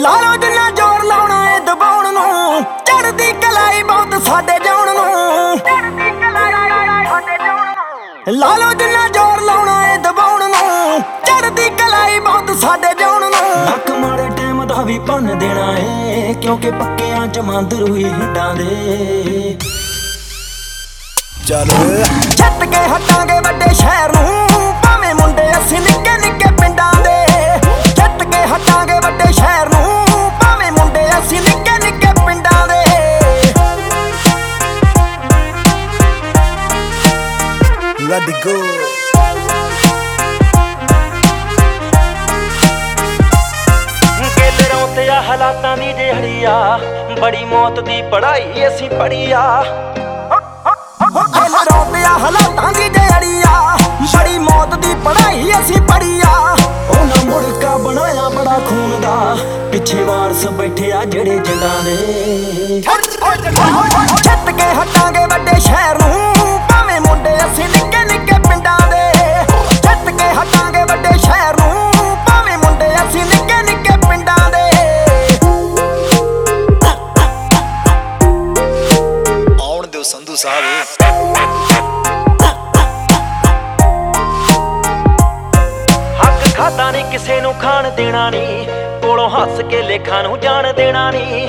ਲਾ ਲੋ ਜਿੰਨਾ ਜ਼ੋਰ ਲਾਉਣਾ ਏ ਦਬਾਉਣ ਨੂੰ, ਚੜਦੀ ਕਲਾਈ ਬਹੁਤ ਸਾਡੇ ਜਾਉਣ ਨੂੰ। ਲਾ ਲੋ ਜਿੰਨਾ ਜ਼ੋਰ ਲਾਉਣਾ ਏ ਦਬਾਉਣ ਨੂੰ, ਚੜਦੀ ਕਲਾਈ ਬਹੁਤ ਸਾਡੇ ਜਾਉਣ ਨੂੰ। ਹੱਕ ਮਾੜੇ ਟਾਈਮ ਦਾ ਵੀ ਭੰਨ ਦੇਣਾ ਏ, ਕਿਉਂਕਿ ਪੱਕਿਆਂ ਚ ਮੰਦਰ ਹੋਈ ਹਿੱਡਾਂ ਦੇ। ਚੱਲ ਛੱਤ ਕੇ ਹਟਾਂਗੇ ਵੱਡੇ ਸ਼ਹਿਰ ਨੂੰ, ਭਾਵੇਂ ਮੁੰਡੇ ਅਸੀਂ ਨਿੱਕੇ ਨਿੱਕੇ ਪਿੰਡਾਂ ਦੇ। ਛੱਤ ਕੇ ਹਟਾਂਗੇ ਵੱਡੇ ਸ਼ਹਿਰ ਨੂੰ, ਭਾਵੇਂ ਮੁੰਡੇ ਅਸੀਂ ਨਿੱਕੇ ਨਿੱਕੇ ਪਿੰਡਾਂ ਦੇ। let it go। ਗੇਲਰਾਂ ਤੇ ਆ ਹਾਲਾਤਾਂ ਦੀ ਜਿਹੜੀ ਆ, ਬੜੀ ਮੌਤ ਦੀ ਪੜ੍ਹਾਈ ਅਸੀਂ ਪੜ੍ਹੀ ਆ। ਗੇਲਰਾਂ ਤੇ ਆ ਹਾਲਾਤਾਂ ਦੀ ਜਿਹੜੀ ਆ, ਬੜੀ ਮੌਤ ਦੀ ਪੜ੍ਹਾਈ ਅਸੀਂ ਪੜ੍ਹੀ ਆ। ਉਹਨਾਂ ਮੁੜਕਾ ਬਣਾਇਆ ਬੜਾ ਖੂਨ ਦਾ, ਪਿੱਛੇ ਵਾਰਸ ਬੈਠੇ ਆ ਜਿਹੜੇ ਜਿੰਦਾਂ ਦੇ। ਛੱਤ ਕੇ ਹਟਾਂਗੇ ਵੱਡੇ ਸ਼ਹਿਰ ਨੂੰ, ਭਾਵੇਂ ਮੁੰਡੇ ਅਸੀਂ ਨਿੱਕੇ ਨਿੱਕੇ ਪਿੰਡਾਂ ਦੇ। ਛੱਤ ਕੇ ਹਟਾਂਗੇ ਵੱਡੇ ਸ਼ਹਿਰ ਨੂੰ, ਭਾਵੇਂ ਮੁੰਡੇ ਅਸੀਂ ਨਿੱਕੇ ਨਿੱਕੇ ਪਿੰਡਾਂ ਦੇ। ਆਉਣ ਦਿਓ ਸੰਧੂ ਸਾਹਿਬ। ਹੱਕ ਖਾਦਾ ਨੀ ਕਿਸੇ ਨੂੰ ਖਾਣ ਦੇਣਾ ਨੀ, ਕੋਲੋਂ ਹੱਸ ਕੇ ਲੇਖਾਂ ਨੂੰ ਜਾਣ ਦੇਣਾ ਨੀ।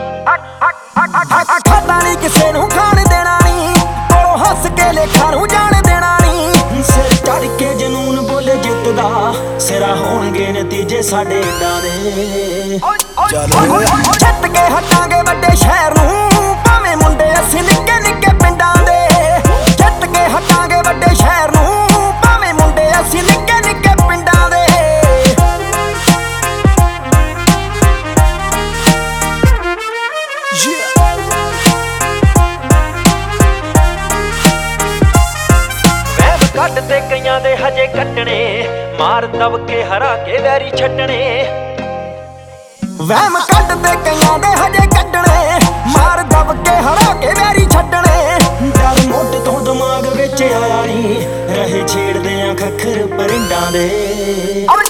ਹੱਕ ਖਾਦਾ ਨੀ ਕਿਸੇ ਨੂੰ ਖਾਣ ਦੇਣਾ ਨੀ, ਕੋਲੋਂ ਹੱਸ ਕੇ ਲੇਖਾਂ ਨੂੰ ਜਾਣ ਦੇਣਾ ਨੀ। ਸਿਰ ਚੜ ਕੇ ਜਨੂਨ ਬੋਲੇ ਜਿੱਤਦਾ, ਸਿਰਾ ਹੋਣਗੇ ਨਤੀਜੇ ਸਾਡੇ ਏਦਾਂ ਦੇ। ਚੱਲ ਛੱਤ ਕੇ ਹਟਾਂਗੇ ਵੱਡੇ ਸ਼ਹਿਰ ਨੂੰ, ਭਾਵੇਂ ਮੁੰਡੇ ਅਸੀਂ ਨਿੱਕੇ ਨਿੱਕੇ ਪਿੰਡਾਂ ਦੇ। ਛੱਤ ਕੇ ਹਟਾਂਗੇ ਵੱਡੇ ਸ਼ਹਿਰ ਨੂੰ, ਭਾਵੇਂ ਮੁੰਡੇ ਅਸੀਂ ਨਿੱਕੇ ਨਿੱਕੇ ਪਿੰਡਾਂ ਦੇ। ਵਹਿਮ ਕੱਢ ਤੇ ਕਈਆਂ ਦੇ ਹਜੇ ਕੱਟਣੇ, ਮਾਰ ਦਬ ਕੇ ਹਰਾ ਕੇ ਵੈਰੀ ਛੱਡਣੇ। ਵਹਿਮ ਕੱਢ ਤੇ ਕਈਆਂ ਦੇ ਹਜੇ ਕੱਢਣੇ, ਮਾਰ ਦਬ ਕੇ ਹਰਾ ਕੇ ਵੈਰੀ ਛੱਡਣੇ। ਡਰ ਮੁੱਢ ਤੋਂ ਦਿਮਾਗ ਵਿੱਚ ਆਇਆ ਨੀ, ਰਹੇ ਛੇੜਦੇ ਆ ਖੱਖਰ ਪਰਿੰਡਾਂ ਦੇ।